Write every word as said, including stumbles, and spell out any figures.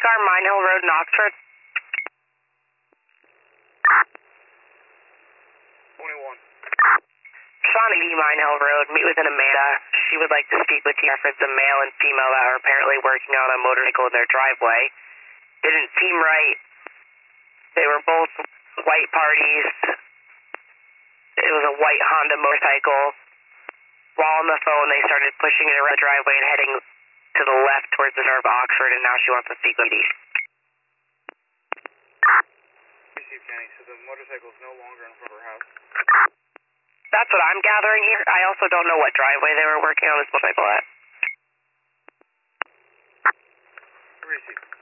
car, Mine Hill Road in Oxford. twenty-one. Shawnee Mine Hill Road, meet with an Amanda. She would like to speak with you reference a male and female that are apparently working on a motorcycle in their driveway. Didn't seem right. They were both white parties. It was a white Honda motorcycle. While on the phone, they started pushing it around the driveway and heading to the left towards the center of Oxford, and now she wants to speak with you. Receive, Kenny. So the motorcycle is no longer in front of her house? That's what I'm gathering here. I also don't know what driveway they were working on this motorcycle at. Receive.